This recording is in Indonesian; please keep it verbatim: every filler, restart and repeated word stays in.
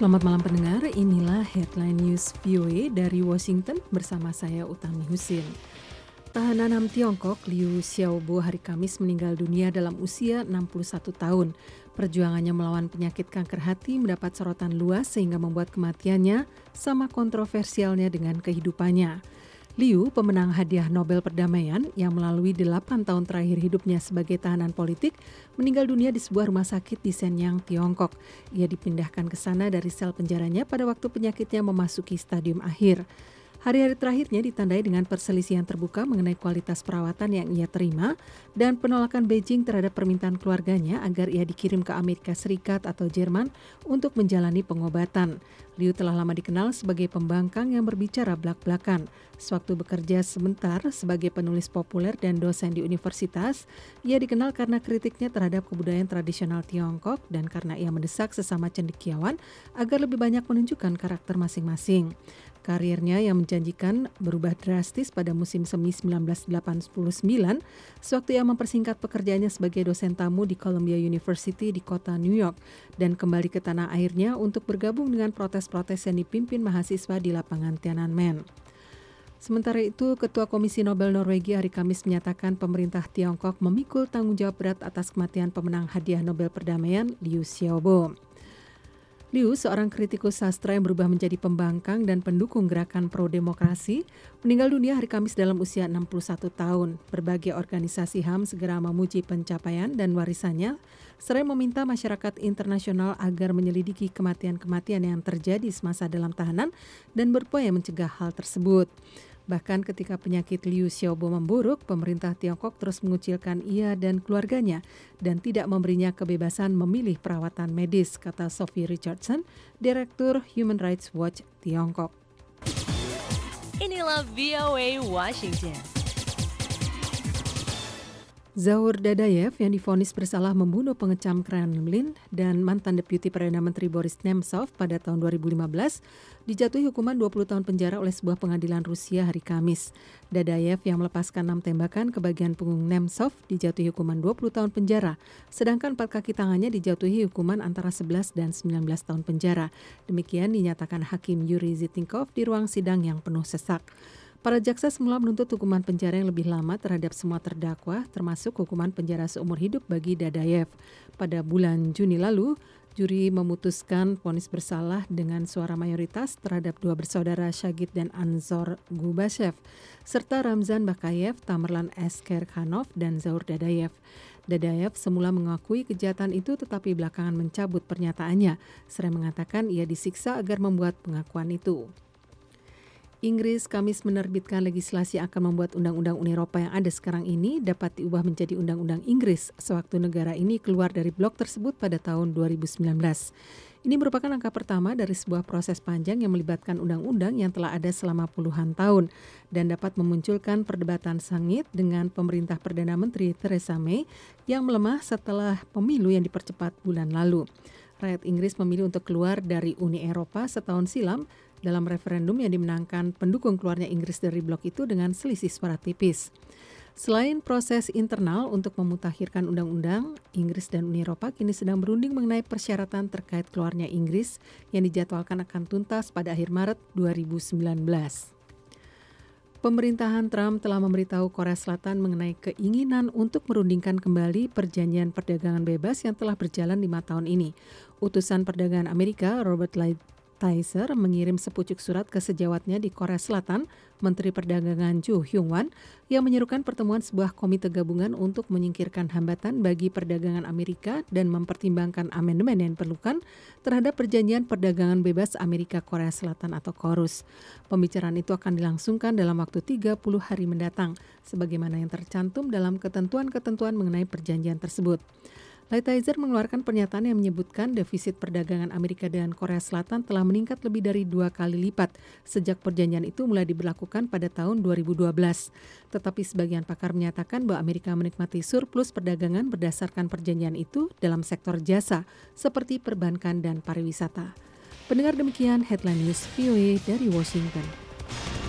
Selamat malam pendengar, inilah Headline News V O A dari Washington bersama saya Utami Husin. Tahanan H A M Tiongkok Liu Xiaobo hari Kamis meninggal dunia dalam usia enam puluh satu tahun. Perjuangannya melawan penyakit kanker hati mendapat sorotan luas sehingga membuat kematiannya sama kontroversialnya dengan kehidupannya. Liu, pemenang hadiah Nobel Perdamaian yang melalui delapan tahun terakhir hidupnya sebagai tahanan politik, meninggal dunia di sebuah rumah sakit di Shenyang, Tiongkok. Ia dipindahkan ke sana dari sel penjaranya pada waktu penyakitnya memasuki stadium akhir. Hari-hari terakhirnya ditandai dengan perselisihan terbuka mengenai kualitas perawatan yang ia terima dan penolakan Beijing terhadap permintaan keluarganya agar ia dikirim ke Amerika Serikat atau Jerman untuk menjalani pengobatan. Liu telah lama dikenal sebagai pembangkang yang berbicara blak-blakan. Sewaktu bekerja sebentar sebagai penulis populer dan dosen di universitas, ia dikenal karena kritiknya terhadap kebudayaan tradisional Tiongkok dan karena ia mendesak sesama cendekiawan agar lebih banyak menunjukkan karakter masing-masing. Karirnya yang menjanjikan berubah drastis pada musim semi sembilan belas delapan puluh sembilan, sewaktu ia mempersingkat pekerjaannya sebagai dosen tamu di Columbia University di kota New York dan kembali ke tanah airnya untuk bergabung dengan protes-protes yang dipimpin mahasiswa di lapangan Tiananmen. Sementara itu, Ketua Komisi Nobel Norwegia hari Kamis menyatakan pemerintah Tiongkok memikul tanggung jawab berat atas kematian pemenang hadiah Nobel Perdamaian Liu Xiaobo. Liu, seorang kritikus sastra yang berubah menjadi pembangkang dan pendukung gerakan pro-demokrasi, meninggal dunia hari Kamis dalam usia enam puluh satu tahun. Berbagai organisasi H A M segera memuji pencapaian dan warisannya, seraya meminta masyarakat internasional agar menyelidiki kematian-kematian yang terjadi semasa dalam tahanan dan berupaya mencegah hal tersebut. Bahkan ketika penyakit Liu Xiaobo memburuk, pemerintah Tiongkok terus mengucilkan ia dan keluarganya dan tidak memberinya kebebasan memilih perawatan medis, kata Sophie Richardson, Direktur Human Rights Watch Tiongkok. Inilah V O A Washington. Zaur Dadayev yang divonis bersalah membunuh pengecam Kremlin dan mantan Deputi Perdana Menteri Boris Nemtsov pada tahun dua ribu lima belas dijatuhi hukuman dua puluh tahun penjara oleh sebuah pengadilan Rusia hari Kamis. Dadayev yang melepaskan enam tembakan ke bagian punggung Nemtsov dijatuhi hukuman dua puluh tahun penjara, sedangkan empat kaki tangannya dijatuhi hukuman antara sebelas dan sembilan belas tahun penjara. Demikian dinyatakan Hakim Yuri Zitnikov di ruang sidang yang penuh sesak. Para jaksa semula menuntut hukuman penjara yang lebih lama terhadap semua terdakwa, termasuk hukuman penjara seumur hidup bagi Dadayev. Pada bulan Juni lalu, juri memutuskan vonis bersalah dengan suara mayoritas terhadap dua bersaudara Shagit dan Anzor Gubashev, serta Ramzan Bakayev, Tamerlan Eskerkhanov, dan Zaur Dadayev. Dadayev semula mengakui kejahatan itu tetapi belakangan mencabut pernyataannya, seraya mengatakan ia disiksa agar membuat pengakuan itu. Inggris Kamis menerbitkan legislasi akan membuat undang-undang Uni Eropa yang ada sekarang ini dapat diubah menjadi undang-undang Inggris sewaktu negara ini keluar dari blok tersebut pada tahun dua ribu sembilan belas. Ini merupakan langkah pertama dari sebuah proses panjang yang melibatkan undang-undang yang telah ada selama puluhan tahun dan dapat memunculkan perdebatan sengit dengan pemerintah Perdana Menteri Theresa May yang melemah setelah pemilu yang dipercepat bulan lalu. Rakyat Inggris memilih untuk keluar dari Uni Eropa setahun silam dalam referendum yang dimenangkan pendukung keluarnya Inggris dari blok itu dengan selisih suara tipis. Selain proses internal untuk memutakhirkan undang-undang, Inggris dan Uni Eropa kini sedang berunding mengenai persyaratan terkait keluarnya Inggris yang dijadwalkan akan tuntas pada akhir Maret dua ribu sembilan belas. Pemerintahan Trump telah memberitahu Korea Selatan mengenai keinginan untuk merundingkan kembali perjanjian perdagangan bebas yang telah berjalan lima tahun ini. Utusan Perdagangan Amerika Robert Lighthizer mengirim sepucuk surat ke sejawatnya di Korea Selatan, Menteri Perdagangan Joo Hyung-wan, yang menyerukan pertemuan sebuah komite gabungan untuk menyingkirkan hambatan bagi perdagangan Amerika dan mempertimbangkan amandemen yang diperlukan terhadap perjanjian perdagangan bebas Amerika-Korea Selatan atau KORUS. Pembicaraan itu akan dilangsungkan dalam waktu tiga puluh hari mendatang, sebagaimana yang tercantum dalam ketentuan-ketentuan mengenai perjanjian tersebut. Lighthizer mengeluarkan pernyataan yang menyebutkan defisit perdagangan Amerika dan Korea Selatan telah meningkat lebih dari dua kali lipat sejak perjanjian itu mulai diberlakukan pada tahun dua ribu dua belas. Tetapi sebagian pakar menyatakan bahwa Amerika menikmati surplus perdagangan berdasarkan perjanjian itu dalam sektor jasa seperti perbankan dan pariwisata. Pendengar, demikian Headline News V O A dari Washington.